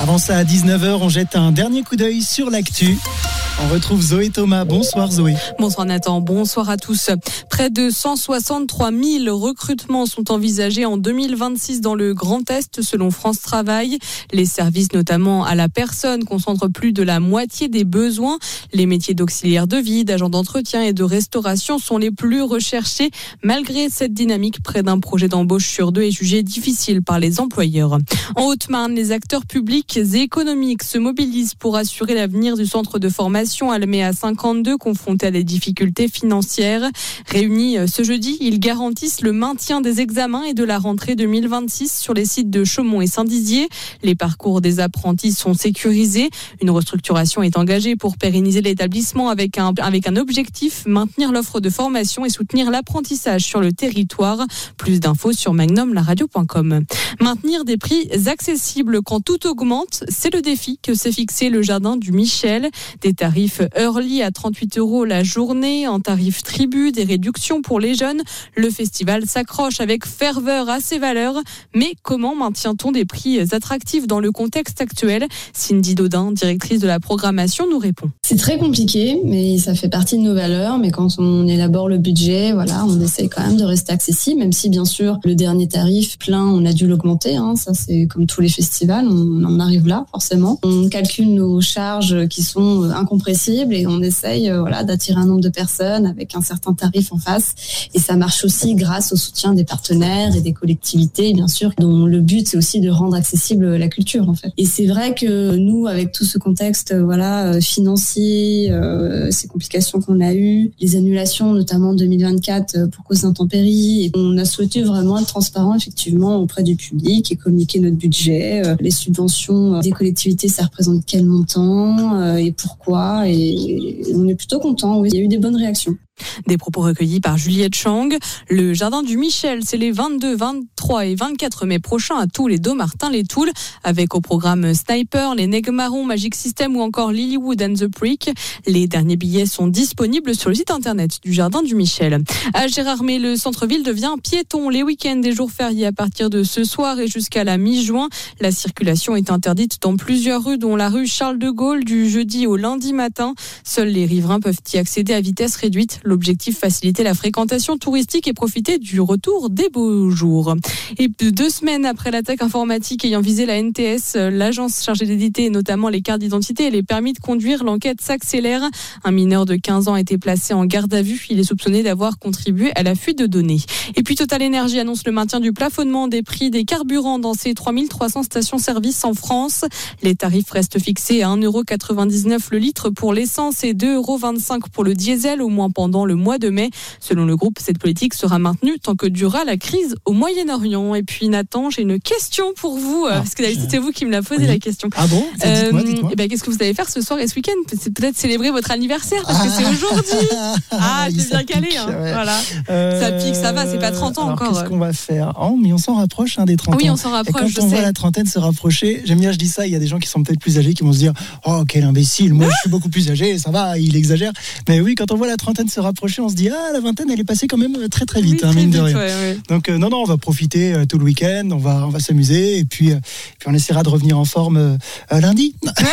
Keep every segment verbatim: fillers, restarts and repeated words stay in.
Avant ça, à dix-neuf heures, on jette un dernier coup d'œil sur l'actu. On retrouve Zoé Thomas. Bonsoir Zoé. Bonsoir Nathan, bonsoir à tous. Près de cent soixante-trois mille recrutements sont envisagés en deux mille vingt-six dans le Grand Est selon France Travail. Les services notamment à la personne concentrent plus de la moitié des besoins. Les métiers d'auxiliaire de vie, d'agent d'entretien et de restauration sont les plus recherchés. Malgré cette dynamique, près d'un projet d'embauche sur deux est jugé difficile par les employeurs. En Haute-Marne, les acteurs publics et économiques se mobilisent pour assurer l'avenir du centre de formation Alméa cinquante-deux, confronté à des difficultés financières. Réunis ce jeudi, ils garantissent le maintien des examens et de la rentrée deux mille vingt-six sur les sites de Chaumont et Saint-Dizier. Les parcours des apprentis sont sécurisés. Une restructuration est engagée pour pérenniser l'établissement avec un, avec un objectif, maintenir l'offre de formation et soutenir l'apprentissage sur le territoire. Plus d'infos sur magnum la radio point com. Maintenir des prix accessibles quand tout augmente, c'est le défi que s'est fixé le Jardin du Michel. Des tarifs early à trente-huit euros la journée, en tarif tribu, des réductions pour les jeunes. Le festival s'accroche avec ferveur à ses valeurs. Mais comment maintient-on des prix attractifs dans le contexte actuel ? Cindy Dodin, directrice de la programmation, nous répond. C'est très compliqué, mais ça fait partie de nos valeurs. Mais quand on élabore le budget, voilà, on essaie quand même de rester accessible, même si bien sûr le dernier tarif plein, on a dû l'augmenter. Hein, ça c'est comme tous les festivals, on en arrive là forcément. On calcule nos charges qui sont incompressibles et on essaye euh, voilà, d'attirer un nombre de personnes avec un certain tarif en face. Et ça marche aussi grâce au soutien des partenaires et des collectivités, bien sûr, dont le but c'est aussi de rendre accessible la culture en fait. Et c'est vrai que nous, avec tout ce contexte euh, voilà financier, euh, ces complications qu'on a eues, les annulations notamment en deux mille vingt-quatre euh, pour cause d'intempéries, et on a souhaité vraiment être transparent effectivement auprès du public et communiquer notre budget, euh, les subventions euh, des collectivités, ça représente quel montant euh, et pourquoi. Et on est plutôt content, oui. Il y a eu des bonnes réactions. Des propos recueillis par Juliette Chang. Le Jardin du Michel, c'est les vingt-deux, vingt-trois et vingt-quatre mai prochains à Toul et Dommartin-les-Toules, avec au programme Sniper, les Nègres Marrons, Magic System ou encore Lilywood and the Prick. Les derniers billets sont disponibles sur le site internet du Jardin du Michel. À Gérardmer, le centre-ville devient piéton. Les week-ends et jours fériés à partir de ce soir et jusqu'à la mi-juin. La circulation est interdite dans plusieurs rues, dont la rue Charles de Gaulle du jeudi au lundi matin. Seuls les riverains peuvent y accéder à vitesse réduite. L'objectif, faciliter la fréquentation touristique et profiter du retour des beaux jours. Et deux semaines après l'attaque informatique ayant visé la N T S, l'agence chargée d'éditer notamment les cartes d'identité et les permis de conduire, l'enquête s'accélère. Un mineur de quinze ans a été placé en garde à vue. Il est soupçonné d'avoir contribué à la fuite de données. Et puis Total Energy annonce le maintien du plafonnement des prix des carburants dans ses trois mille trois cents stations-service en France. Les tarifs restent fixés à un euro quatre-vingt-dix-neuf le litre pour l'essence et deux euros vingt-cinq pour le diesel, au moins pendant le mois de mai. Selon le groupe, cette politique sera maintenue tant que durera la crise au Moyen-Orient. Et puis Nathan, j'ai une question pour vous, ah, parce que d'habitude c'est vous qui me la posez, oui. La question. Ah bon ? euh, dites-moi, dites-moi. Et ben, qu'est-ce que vous allez faire ce soir et ce week-end ? C'est peut-être célébrer votre anniversaire, parce que ah, c'est aujourd'hui. Ah, c'est bien calé. Hein. Ouais. Voilà. Euh, ça pique, ça va, c'est pas trente ans alors, encore. Qu'est-ce qu'on va faire ? Oh, mais on s'en rapproche hein, des trente ans. Oui, on s'en rapproche, et quand je on sais. voit la trentaine se rapprocher, j'aime bien, je dis ça, il y a des gens qui sont peut-être plus âgés qui vont se dire « Oh, quel imbécile, moi je suis beaucoup plus âgé, ça va, il exagère. » Mais oui, quand on voit la trentaine se rapprocher, on se dit « Ah, la vingtaine, elle est passée quand même très très vite, oui, hein, très mine vite, de rien. » ouais, ouais. Donc euh, non, non, on va profiter euh, tout le week-end, on va, on va s'amuser et puis, euh, puis on essaiera de revenir en forme euh, euh, lundi.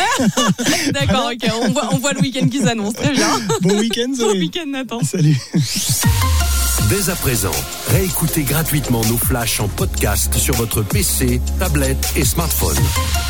D'accord, ok, on voit, on voit le week-end qui s'annonce, très bien. Bon week-end, Zoé. Bon week-end, Nathan. Salut. Dès à présent, réécoutez gratuitement nos flashs en podcast sur votre P C, tablette et smartphone.